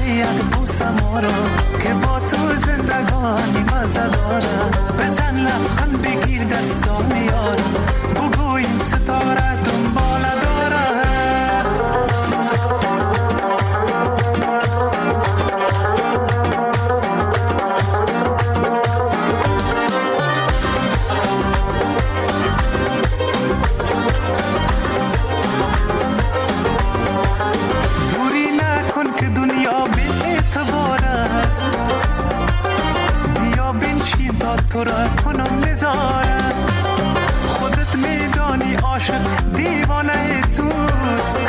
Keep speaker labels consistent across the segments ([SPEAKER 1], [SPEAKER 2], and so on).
[SPEAKER 1] یک بوسم آرا که با تو زندگانی مزه داره. بزن لبخند بگیر دستان یارم، بگو این ستاره دنبال داره. تو را کنم نزارم، خودت میدانی عاشق دیوانه توست.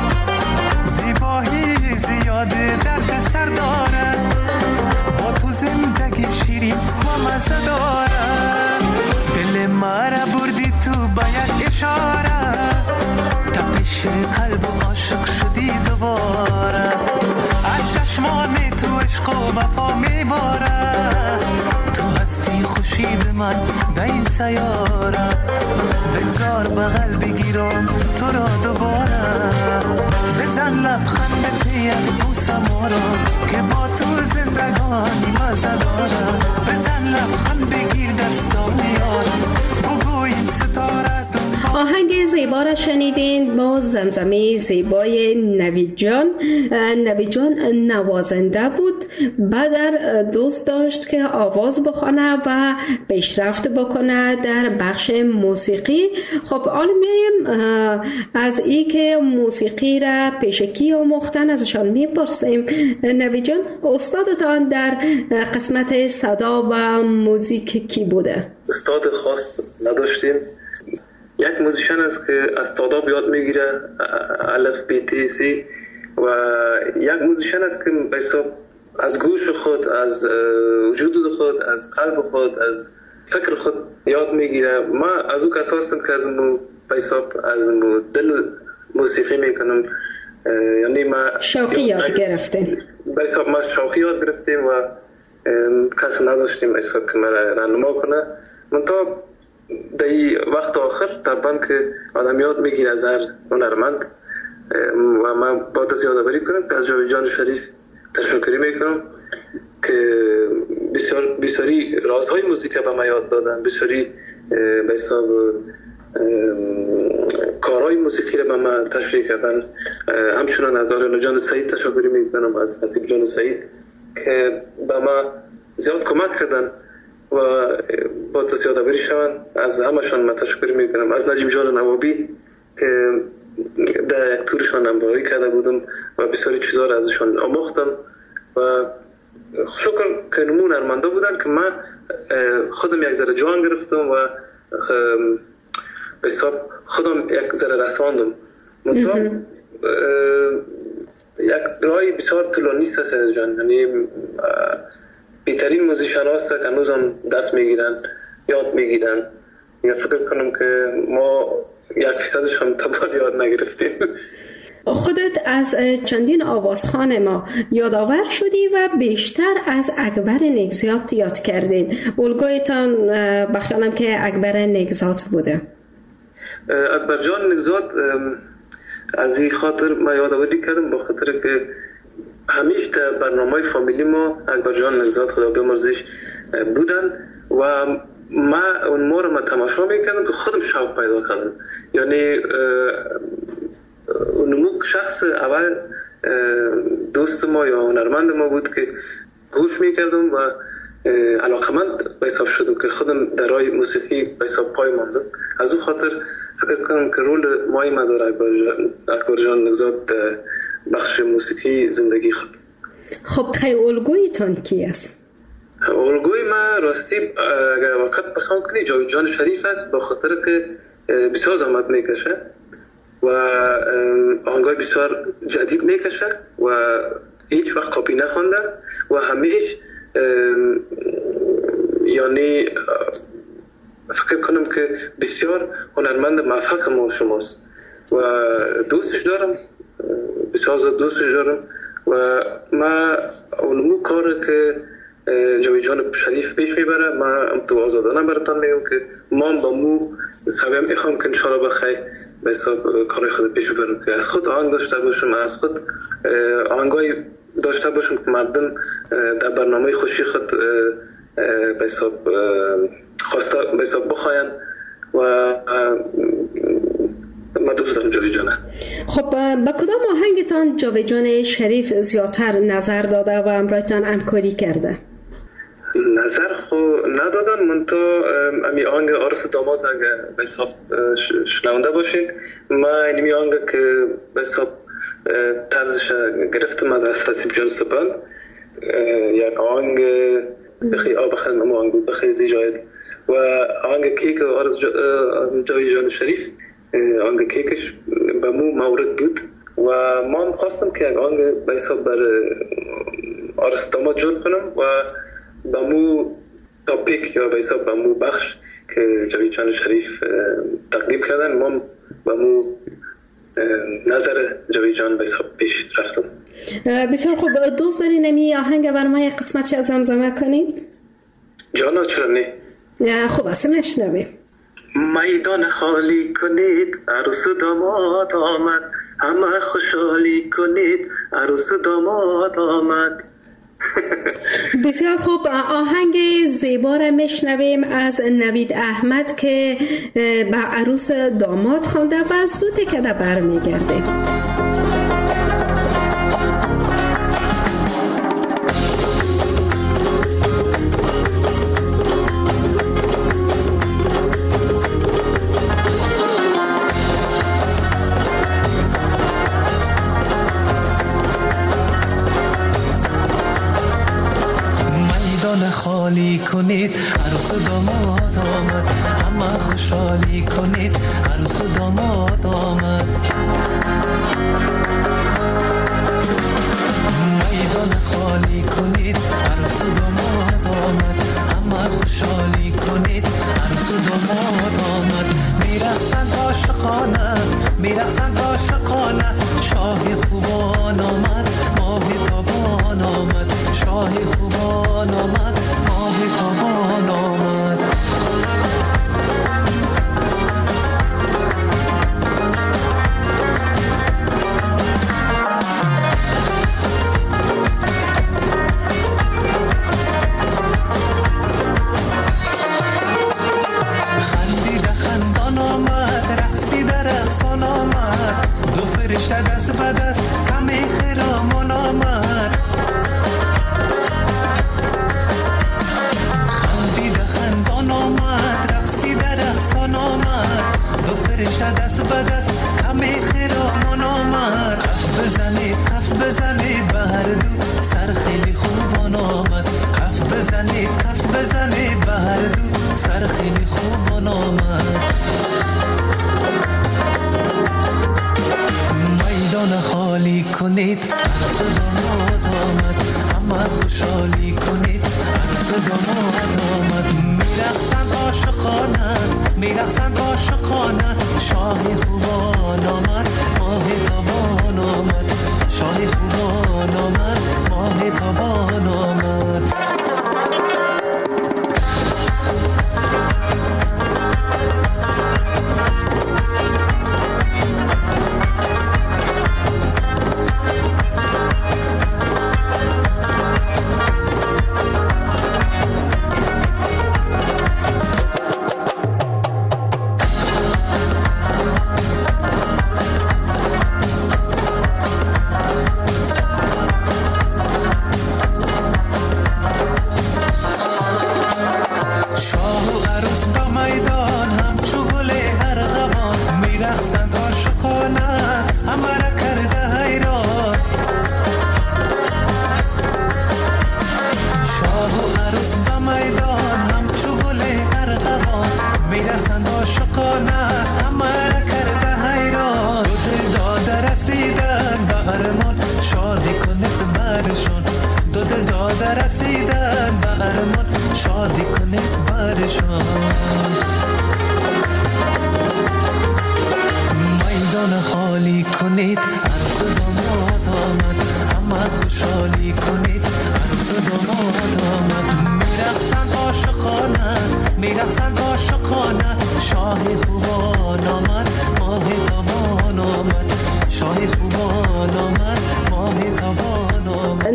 [SPEAKER 1] زیبایی زیاده درد سر داره، با تو زندگی شیرین و مزه داره. دل مرا بردی تو با یک اشاره، تپش قلب و عاشق شدی دوباره. از چشمان تو عشق و وفا میباره، تو هستی خورشید من به این سیاره. بگذار بغل بگیرم تو را دوباره، بزن لبخند به یک بوسم آرا که با تو زندگانی مزه داره. بزن لبخند بگیر دستان یارم، بگو این ستاره.
[SPEAKER 2] آهنگ زیبا را شنیدین با زمزمه زیبای نوید جان. نوید جان نوازنده بود، بعد دوست داشت که آواز بخونه و پیشرفت بکنه در بخش موسیقی. خب حالا میایم از این که موسیقی را پیش کی آموختن ازشان میپرسیم. نوید جان، استادتان در قسمت صدا و موزیک کی بوده؟
[SPEAKER 3] استاد خاص نداشتیم. یک موزیشن است که از تاداب یاد میگیره، الف بی تی سی، و یک موزیشن است که به حساب از گوش خود، از وجود خود، از قلب خود، از فکر خود یاد میگیره. ما از او کسا هستم که از مو به حساب از مو دل موسیقی میکنم، یعنی ما
[SPEAKER 2] شوقی یاد گرفتیم.
[SPEAKER 3] به حساب ما شوقی یاد گرفتیم و کس نداشتیم به حساب که ما راهنما کنه. من تا در وقت آخر طبعا که آدم یاد میگیره از هر هنرمند، و من با دست یادآوری کنم که از جاوید جان شریف تشکری میکنم که بسیاری رازهای موسیقی به من یاد دادن، بسیاری به حساب کارهای موسیقی را به من تشریح کردن. همچنان از آریانا جان سعید تشکری میکنم، از حسیب جان سعید که به من زیاد کمک کردن و با دست یادآوری شوند. از همشان من تشکر میکنم. از نجیب جان نوابی که در یک تورشان همراهی کرده بودم و بسیاری چیزا را ازشان آموختم و شکر که نمون هنرمندا بودن که من خودم یک ذره جان گرفتم و به حساب خودم یک ذره رساندم. منطقه یک رای بسیار طولانی است از جان، یعنی بهترین موزیشن هاست که هنوز هم دست میگیرن، یاد میگیرن. یا فکر کنم که ما 1% هم تبار یاد نگرفتیم.
[SPEAKER 2] خودت از چندین آوازخوان ما یادآور شدی و بیشتر از اکبر نگزات یاد کردین. الگویتان بخیالم که اکبر نگزات بوده.
[SPEAKER 3] اکبر جان نگزات از این خاطر ما یادآوری کردم، با خاطر که همیشه در برنامه فامیلی ما اکبر جان نگزات خدا بیامرزش بودن و اون ما رو من تماشا میکردم که خودم شوق پیدا کردم. یعنی اونمو شخص اول دوست ما یا هنرمند ما بود که گوش میکردم و علاقمند به حساب شدم که خودم در راه موسیقی به حساب پای ماندم. از اون خاطر فکر کنم که رول مهمی داره اکبر جان نگزات بخش موسیقی زندگی خود.
[SPEAKER 2] خب خیلی الگویتان کی است؟
[SPEAKER 3] الگوی ما راستی اگر وقت بخوام کنی جاوید جان شریف است، با خاطر که بسیار زحمت میکشه و آهنگای بسیار جدید میکشه و هیچ وقت کپی نخونده و همیشه یعنی فکر کنم که بسیار هنرمند موفق ما شماست و دوستش دارم، بسیار زیاد دوستش دارم و ما اونمو کار که جاوید جان شریف پیش میبره ما تو آزادانه براتان میگم که ما با مو سویم میخوام که انشاءالله بخیر به حساب کار خود پیش ببرم که از خود آهنگ داشته باشم، از خود آهنگای داشته باشیم که مردم در برنامه خوشی خود به حساب بخواین و ما دوست دارم جاوید جانه.
[SPEAKER 2] خب با کدام آهنگتان جاوید جان شریف زیادتر نظر داده و همراهتان همکاری کرده؟
[SPEAKER 3] نظر خو ندادن، من تو امی آهنگ عروس داماد اگه به حساب شنونده باشین، ما اینمی آهنگ که به حساب طرزش گرفتم از حسیب جان سپند، یک آهنگ بخی آب خیلی آهنگ بخی زیجاید و آهنگ کیک عروس جاوید جان شریف، آهنگ کیکش به مو مورد بود و ما هم خواستم که یک آهنگ به حساب بر عروس داماد جور کنم و با مو تاپیک یا به حساب با مو بخش که جاوید جان شریف تقدیم کردن، ما با مو نظر جاوید جان به حساب پیش رفتم.
[SPEAKER 2] بسیار خوب، دوست دارین نمی آهنگ بر ما یک قسمتش از زمزمه کنید؟
[SPEAKER 3] جانا چرا نه؟
[SPEAKER 2] خوب است نشنویم.
[SPEAKER 3] میدان خالی کنید عروس و داماد آمد، همه خوشحالی کنید عروس و داماد آمد.
[SPEAKER 2] بسیار خوب، آهنگ زیبا را میشنویم از نوید احمد که به عروس داماد خوانده و زود که در برمیگرده.
[SPEAKER 1] خالی کنید عروس و داماد آمد، همه خوشحالی کنید عروس و داماد آمد. میدان خالی کنید عروس و داماد آمد، همه خوشحالی کنید عروس و داماد آمد. میرقصند عاشقانه، میرقصند عاشقانه، شاه خوبان آمد، ماه تابان آمد، شاه خوبان آمد، ماه تابان آمد. خندیده خندان آمد، رقصیده رقصان آمد، دو فرشته دست به دست کم خرامان آمد. دو فرشته دست به دست همه خیرامان آمد. کف بزنید به هر دو سر خیلی خوبان آمد. کف بزنید به هر دو سر خیلی خوبان آمد. میدان خالی کنید عروس داماد آمد، همه خوشحالی کنید عروس داماد آمد. میرقصند عاشقانه، میرقصند عاشقانه، شاه خوبان آمد، ماه تابان آمد، شاه خوبان آمد، ماه تابان آمد.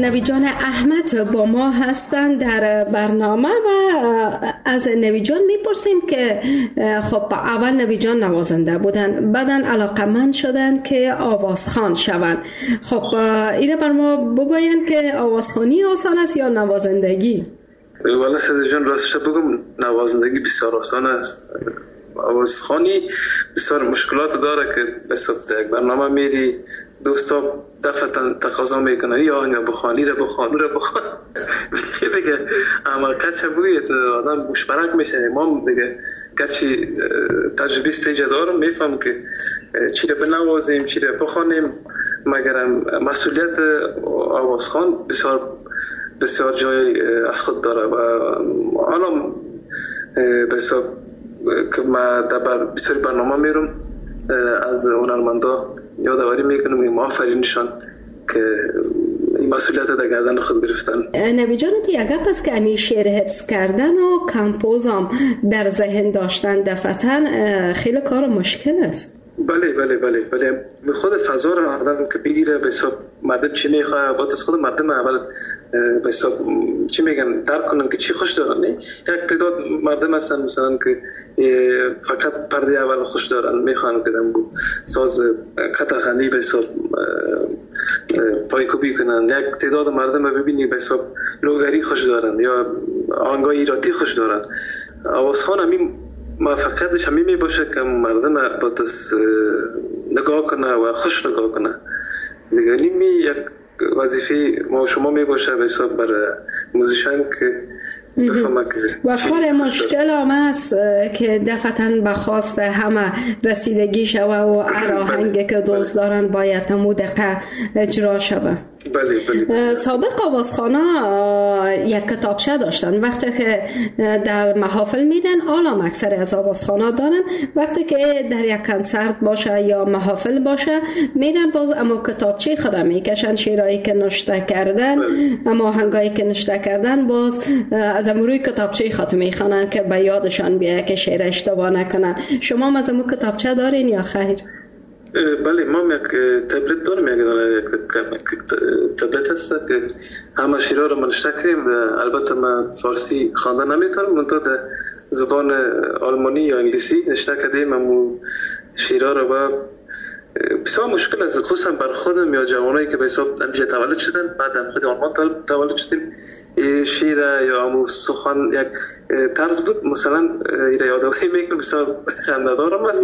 [SPEAKER 2] نوید جان احمد با ما هستند در برنامه و از نوید جان میپرسیم که خب اول نوید جان نوازنده بودن، بعداً علاقمند شدن که آوازخوان شوند. خب اینو بر ما بگوین که آوازخوانی آسان است یا نوازندگی؟
[SPEAKER 3] والا سید جان راستش بگم نوازندگی بسیار آسان است. آوازخوانی بسیار مشکلات داره که به صورت یک برنامه میری دوستا دفعتا تقاضا میکنه یا آهنگ بخوانی رو بخوان دیگه اما کچه بوید آدم مشبرک میشه. ما دیگه گرچه تجربه استیجه دارم میفهم که چی رو بنوازیم چی رو بخوانیم، مگرم مسئولیت آوازخوان بسیار جای از خود داره و الان بسیار که ما در بسیاری برنامه میرم از هنرمندا یادآوری میکنم این آفرینشان که این مسئولیت در گردن خود گرفتن.
[SPEAKER 2] نوید جان یک گپ است که همین شعر حفظ کردن و کمپوزم در ذهن داشتن دفعتاً خیلی کار مشکل است. بله خود فضا رو آدم که بگیره به حساب مردم چی میخواه باید از خود مردم اول به حساب چی میگن درک کنن که چی خوش دارن. یک تعداد مردم هستن مثلا که فقط پرده اول خوش دارن میخوان که دم ساز قطعخانی به حساب پایکوبی کنن. یک تعداد مردم رو ببینی به حساب لوگری خوش دارن یا آهنگای ایراتی خوش دارن. آوازخوان همین موفقیتش همین می باشه که مردم با دست نگاه کنه و خوش نگاه کنه. دیگه نیمی یک وظیفه ما شما می باشه به حساب برای موزیشن که بفهمه که و کار مشکل هم است که دفعتاً به خواست همه رسیدگی شوه و آهنگی که دوست دارن باید همون دقیقه اجرا شوه.
[SPEAKER 3] بله.
[SPEAKER 2] سابق آوازخوانا یک کتابچه داشتن. وقتی که در محافل میرن عالم اکثر از آوازخوانا دارن، وقتی که در یک کنسرت باشه یا محافل باشه میرن باز اما کتابچه خدا میکشن، شعرهایی که نوشته کردن اما آهنگایی که نوشته کردن باز از امروی کتابچه خود میخوانن که به یادشان بیایه که شعر اشتباه نکنن. شما از امو کتابچه دارین یا خیر؟
[SPEAKER 3] بله ما یک تبلت دارم، یک تبلت هست که همه شیرها رو منشته کریم. البته من فارسی خواندن نمیتونم، منطقه در زبان آلمانی یا انگلیسی نشته کردیم همون شیرها رو و بسیار مشکل است، خصوصا بر خودم یا جوانایی که به حساب نمیشه تولد شدن بعد هم خود آلمان تولد شدیم. شیر یا همون سخن یک طرز بود مثلا ایره یادواری میکنم بسیار خنده‌دارم است.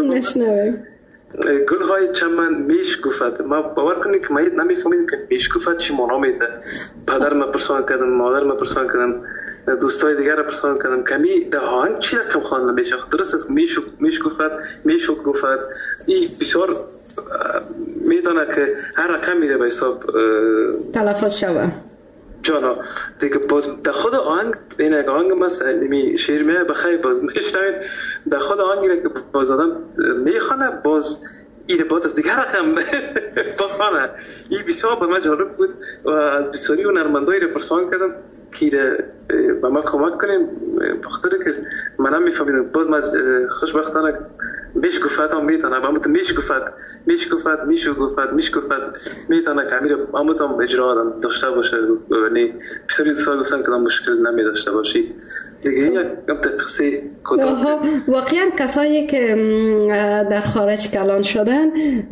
[SPEAKER 3] گل های چمن میش گفت. ما باور کنید که ما نمیفهمیم که میش گفت چی معنا میده. پدر ما پرسان کردم، مادر ما پرسان کردم، دوستای دیگر را پرسان کردم کمی ده آهنگ چی رقم خوانده میشه. درست است میش گفت این بسیار میدانه که هر رقم میره به حساب
[SPEAKER 2] تلفظ شوه
[SPEAKER 3] جانا دیگه. باز در خود آهنگ این یک آهنگ مثلا نمی شعر میه بخیر باز میشنوید در خود آهنگی که باز آدم میخوانه باز این باز از دیگر رقم بخوانه. این بسیار به من جالب بود و از بسیاری هنرمندایی رو پرسان کردم که به ما کمک کنیم بخاطر که من هم میفهمیدم. باز من خوشبختانه میش گفت هم میتونه با همون میش گفت میتونه که امیر همون هم اجرا آدم داشته باشه. یعنی بسیاری دوستان گفتن که مشکل نمی داشته باشی دیگه. یک قصه کوتاه
[SPEAKER 2] واقعا کسایی که در خارج کلان شدن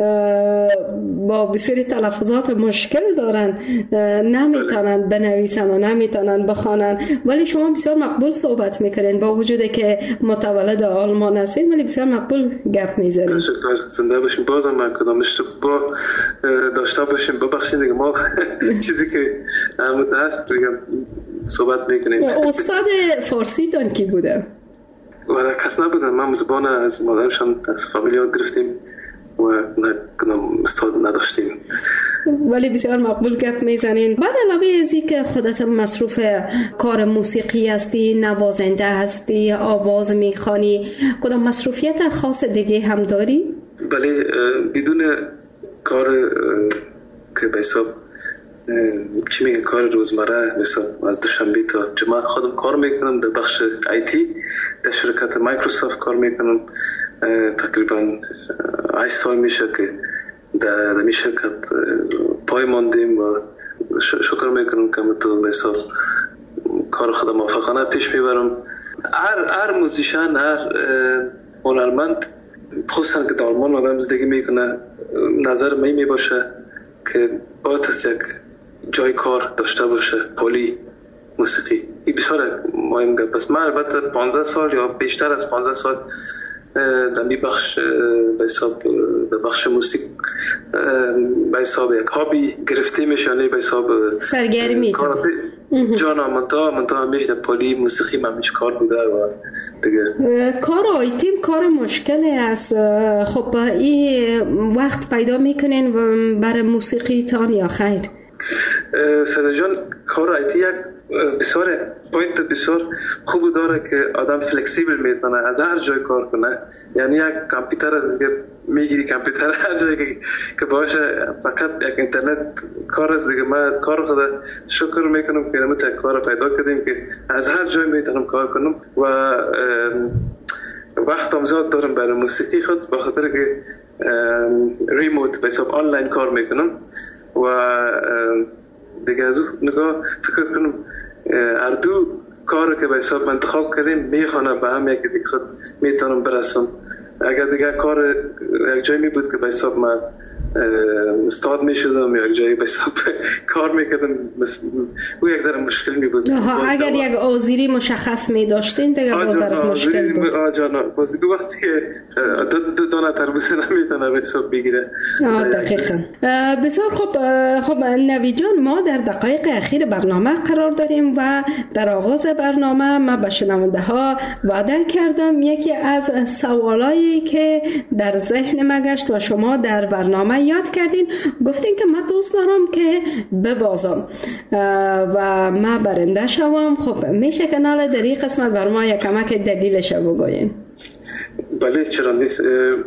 [SPEAKER 2] با بسیاری تلفظات مشکل دارن، نمیتونن بنویسن و نمیتونن بخوانن، ولی شما بسیار مقبول صحبت میکنین با وجود که متولد آلمان هستین ولی بسیار مقبول گپ میزنین.
[SPEAKER 3] تشکر، زنده باشین. بازم من کدام اشتباه داشته باشیم ببخشید دیگه. ما چیزی که عمود هست دیگه صحبت میکنیم.
[SPEAKER 2] استاد فارسی تان کی بوده؟
[SPEAKER 3] ولی کس نبودن، من زبان از مادرشان از فامیلیات گرفتیم و کدام استاد نداشتیم
[SPEAKER 2] ولی بسیار مقبول گپ میزنین. بعد علاوه از این که خودت مصروف کار موسیقی هستی، نوازنده هستی، آواز میخوانی، کدام مصروفیت خاص دیگه هم داری؟
[SPEAKER 3] بله بدون کار که به حساب چی میگن کار روزمره مثلا از دوشنبه تا جمعه خودم کار میکنم در بخش آیتی در شرکت مایکروسافت کار میکنم. تقریبا 8 سال میشه که در می شرکت پای ماندیم و شکر میکنم که تو به حساب کار خودم موفقانه پیش میبرم. هر موزیشن، هر هنرمند خصوصا که در آلمان آدم زندگی میکنه، نظر می باشه که باید یک جای کار داشته باشه، پولی موسیقی. این بسیار مهم گپ است. من البته 15 سال یا بیشتر از 15 سال در می بخش به حساب در بخش موسیقی به حساب یک هابی گرفته میشه، یعنی به حساب
[SPEAKER 2] سرگرمی
[SPEAKER 3] جانا منتا همیشه پولی موسیقی من همیشه کار بوده و دیگه
[SPEAKER 2] کار آیتیم کار مشکلی است. خب این وقت پیدا میکنین برای موسیقی تان یا خیر؟
[SPEAKER 3] سیدا جان، کار آیتی یک بسیار پوینت بسیار خوب داره که آدم فلکسیبل میتونه از هر جای کار کنه. یعنی یک کامپیوتر از دیگه میگیری، کامپیوتر هر جایی که باشه، فقط یک اینترنت کار است دیگه. من کار خدا شکر میکنم که یک کار پیدا کردیم که از هر جای میتونم کار کنم و وقت هم زیاد دارم برای موسیقی خود، به خاطر که ریموت به حساب آنلاین کار میکنم و دیگه از اون نگاه فکر کنم هر دو کار که به حساب انتخاب کردیم میخوانه به هم یکی دیگه خود میتونم برسم. اگر دیگه کار یک جایی می بود که به حساب من استاد می شدم یا یک جایی به حساب کار میکردم، او یک ذره مشکل می بود.
[SPEAKER 2] اگر یک آذری مشخص می داشتین دیگه باز برات مشکل بود.
[SPEAKER 3] باز دو وقتی که دو دانه تربوز نمیتونه به حساب بگیره.
[SPEAKER 2] دقیقاً. بسیار خب نوید جان، ما در دقایق اخیر برنامه قرار داریم و در آغاز برنامه ما به شنونده ها وعده کردم یکی از سوالایی که در ذهن ما گشت و شما در برنامه یاد کردین، گفتین که من دوست دارم که ببازم و ما برنده شوم. خب میشه که ناله در این قسمت بر ما یک کمک دلیلش بگوین؟
[SPEAKER 3] بله، چرا نیست.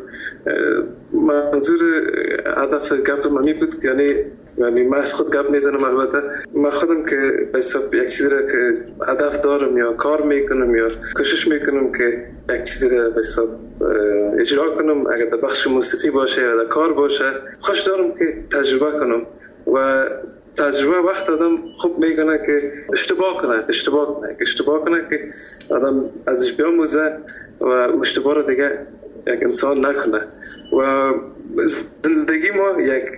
[SPEAKER 3] منظور هدف گپ من بود که یعنی من از خود گپ میزنم. البته من خودم که به حساب یک چیزی را که هدف دارم یا کار میکنم یا کوشش میکنم که یک چیزی را به حساب اجرا کنم، اگر در بخش موسیقی باشه یا در کار باشه، خوش دارم که تجربه کنم و تجربه وقت آدم خوب میکنه که اشتباه کنه که آدم ازش بیاموزه و اشتباه رو دیگه یک انسان نکنه. و زندگی ما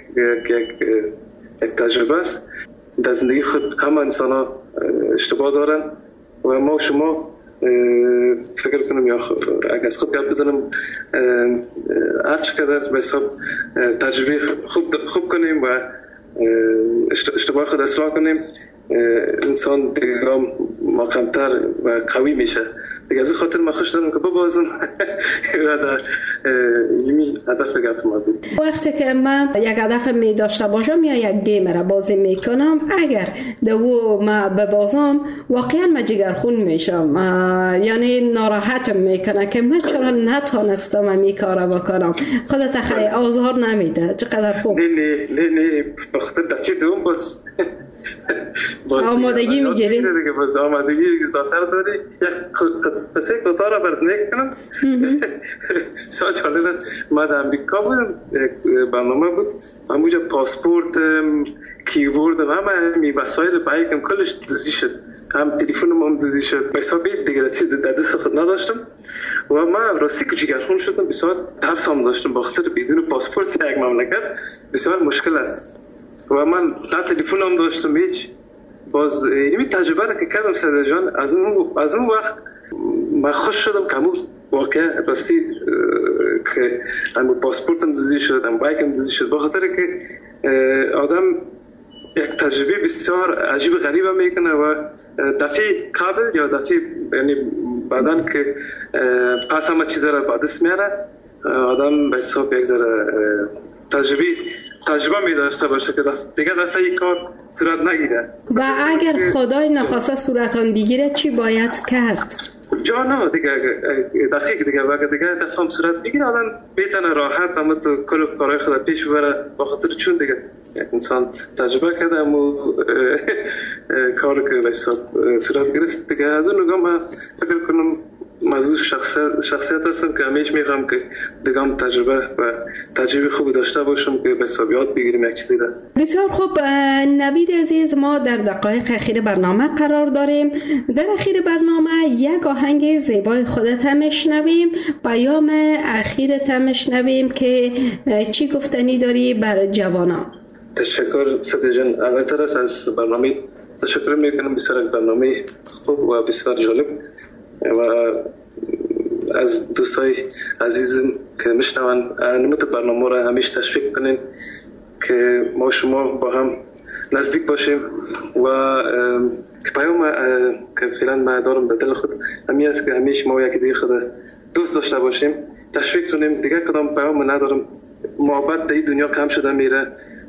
[SPEAKER 3] یک تجربه است. در زندگی خود همه انسان ها اشتباه دارن و ما و شما فکر کنم یا اگر از خود گپ بزنم هر چقدر به حساب تجربه خوب کنیم و اشتباه خود اصلاح کنیم، انسان دیگه محکم‌تر و قوی میشه دیگه. از این خاطر من خوش دارم که ببازم و در یمی هدف گفت ما بود.
[SPEAKER 2] وقتی که من یک هدف می داشته باشم یا یک گیم را بازی میکنم، اگر دو ما ببازم واقعا من جگرخون میشم، یعنی ناراحتم میکنه که من چرا نتونستم این کارا بکنم. خودت خیلی آزار نمیده. چقدر خوب.
[SPEAKER 3] نه بخاطر دفعه دوم باز
[SPEAKER 2] آمادگی میگیری؟
[SPEAKER 3] باز آمادگی زیادتر داری. یک قصه کوتاه را برات میگم. بسیار جالب است. من در امریکا بودم، یک برنامه بود، همونجا پاسپورت، کیبورد و همه وسایل بایکم کلش دزدی شد، هم تلفنم هم دزدی شد. به حساب دیگه چیز در دست خود نداشتم و من راستی که جگرخون شدم. بسیار ترس هم داشتم، بخاطر بدون پاسپورت یک مملکت بسیار مشکل است و من نه تلفن هم داشتم هیچ. باز این تجربه را که کردم سیدا جان، از اون وقت من خوش شدم که همون واقعا راستی که همون پاسپورتم دزدی شد، هم بایکم دزدی شد، بخاطر که آدم یک تجربه بسیار عجیب غریبه میکنه و دفعه قبل یا دفعه یعنی بعدن که پس همه چیز را به دست میاره، آدم به حساب یک ذره تجربه می داشته باشه که دیگه دفعه کار صورت نگیره.
[SPEAKER 2] و اگر خدای نخواسته صورتان بگیره چی باید کرد؟
[SPEAKER 3] جانا دیگه دقیق دیگه وقت دیگه دفعه صورت بگیره، آدم بیتونه راحت همه تو کل کارهای خود پیش ببره، بخاطر چون دیگه یک انسان تجربه کرده و کار که به حساب صورت گرفت دیگه. از اون نگاه من فکر کنم موضوع شخصیت هستم که همیشه میخوام که دیگه تجربه خوب داشته باشم که به یاد بگیریم یک چیزی را.
[SPEAKER 2] بسیار خوب نوید عزیز، ما در دقایق اخیر برنامه قرار داریم. در اخیر برنامه یک آهنگ زیبای خودت هم میشنویم، پیام اخیرت هم میشنویم که چی گفتنی داری بر جوانان.
[SPEAKER 3] تشکر سدی جان. اولتر از برنامه تشکر میکنم، بسیار برنامه خوب و بسیار جالب و از دوستای عزیزم که میشنون نموت برنامه را همیشه تشویق کنین که ما شما با هم نزدیک باشیم و که پیام که فعلا ما دارم به دل خود همین است که همیشه ما یکی دیگه خود دوست داشته باشیم، تشویق کنیم. دیگه کدام پیام ندارم. محبت در دنیا کم شده میره،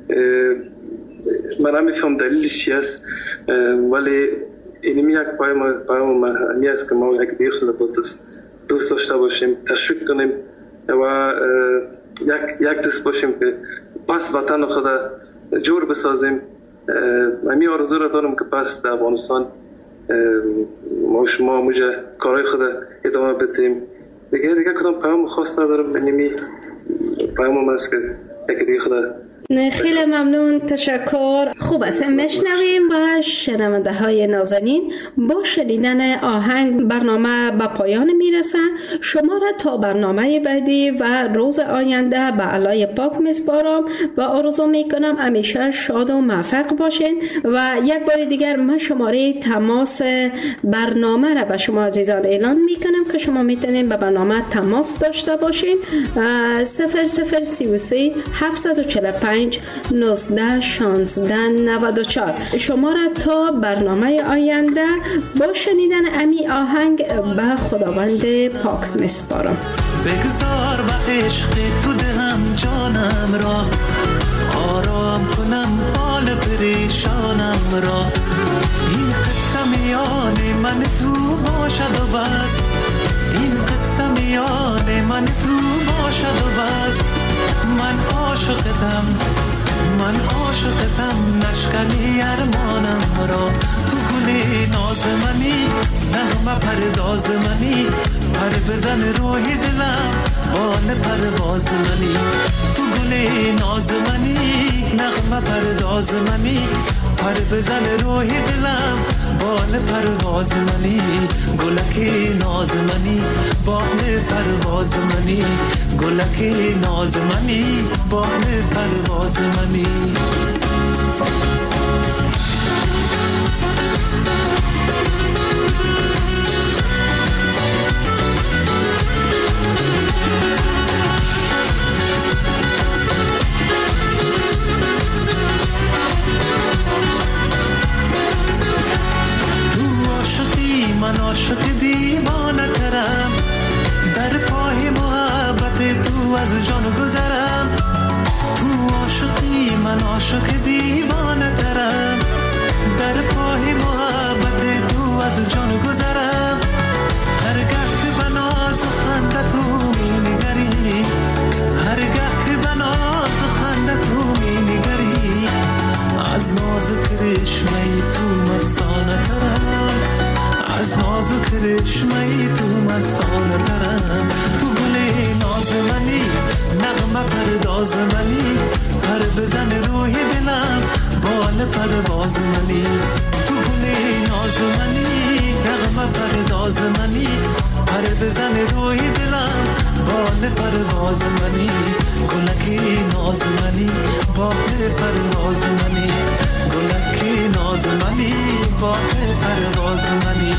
[SPEAKER 3] من نمیفهم دلیلش چی است، ولی اینمی یک پیام همی است که ما یک دیگه خود دوست داشته باشیم، تشویق کنیم و یک دست باشیم که پس وطن خود جور بسازیم. همی آرزو را دارم که پس در افغانستان ما شما موجه کارهای خود ادامه بدیم. دیگه کدام پیام خاص ندارم. اینمی پیام است که یک دیگه خود.
[SPEAKER 2] خیلی ممنون، تشکر. خوب است، میشنویم و شنونده های نازنین با شنیدن آهنگ برنامه به پایان میرسه. شما را تا برنامه بعدی و روز آینده به علای پاک میسپارم و آرزو میکنم همیشه شاد و موفق باشین و یک بار دیگر من شماره تماس برنامه را به شما عزیزان اعلان میکنم که شما میتونین به برنامه تماس داشته باشین. 0033 745 19 16 94. شما را تا برنامه آینده با شنیدن امی آهنگ به خداوند پاک میسپارم.
[SPEAKER 1] بگذار به عشق تو دهم جانم را، آرام کنم حال پریشانم را. این قصه میان من تو باشد و بس، این قصه میان من تو باشد و بس. من عاشقتم نشکنی ارمانم را. تو گلی ناز منی، نغمه پرداز منی، پر بزن روحی دلم بال پرواز منی. تو گلی ناز منی، نغمه پرداز منی، پر بزن روحی دلم بال پرواز منی. گلکی ناز منی، بال پرواز منی، گلکی ناز منی، بال پرواز منی. من عاشق دیوانه ترم، در پای محبت تو از جان گذرم. تو عاشقی من عاشق دیوانه ترم، در پای محبت تو از جان گذرم. هرگاه که به ناز و خنده تو می نگری، هرگاه که به ناز و خنده تو می نگری، از ناز و کرشمه تو مستانه ترم، از ناز و کرشمه تو مستانه ترم. تو گلی ناز منی، نغمه پرداز منی، پر بزن روحی دلم بال پرواز منی. تو گلی ناز منی، نغمه پرداز منی، پر بزن روحی دلم بال پرواز منی. گلکی ناز منی، بال پرواز منی، گلکی ناز منی، بال پرواز منی.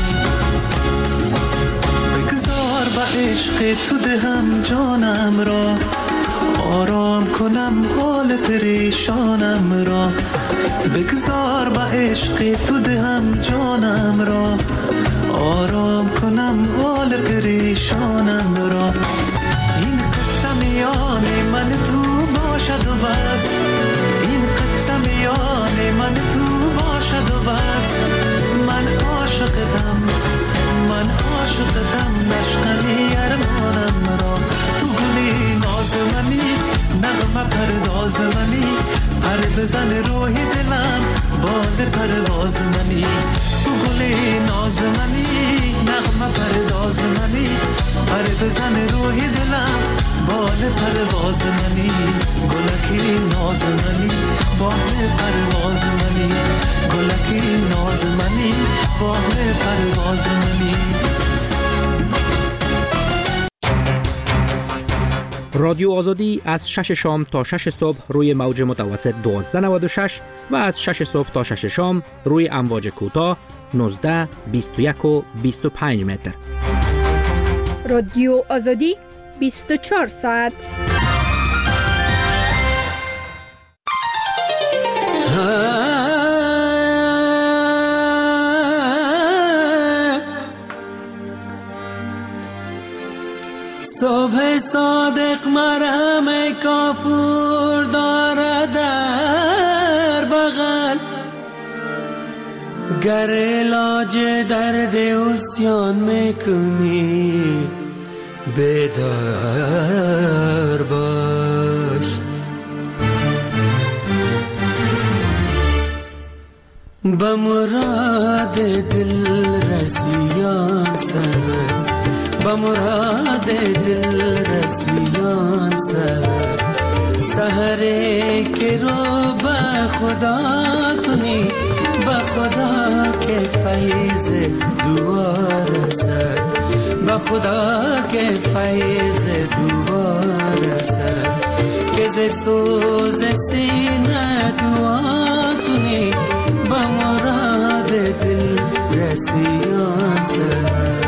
[SPEAKER 1] بگذار به عشق تو دهم جانم را، آرام کنم حال پریشانم را. بگذار به عشق تو دهم جانم را، آرام کنم حال پریشانم را. این قصه میان من تو باشد و بس، این قصه میان من تو باشد و بس. من عاشقتم نشکنی ارمانم را. تو گلی ناز منی، نغمه پرداز منی، پر بزن روحی دلم بال پرواز منی. تو گلی ناز منی، نغمه پرداز منی، پر بزن روی دلم بال پرواز منی گلکی ناز منی بال پرواز منی گلکی ناز منی بال پرواز منی.
[SPEAKER 4] رادیو آزادی از 6 شام تا 6 صبح روی موج متوسط 1296 و از 6 صبح تا 6 شام روی امواج کوتاه 19 21 و 25 متر.
[SPEAKER 5] رادیو آزادی 24 ساعت.
[SPEAKER 1] صبح صادق مرهم کافور دارد در بغل گر علاج درد عصیان میکنی بیدار باش. به مراد دل رسیان سر به مراد دل رسیان سر سحره که رو به خدا کنی به خدا که فیض دعا رسد به خدا که فیض دعا رسد که ز سوز سینه دعا کنی به مراد دل رسیان سر.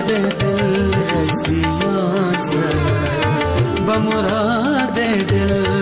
[SPEAKER 6] مراد دل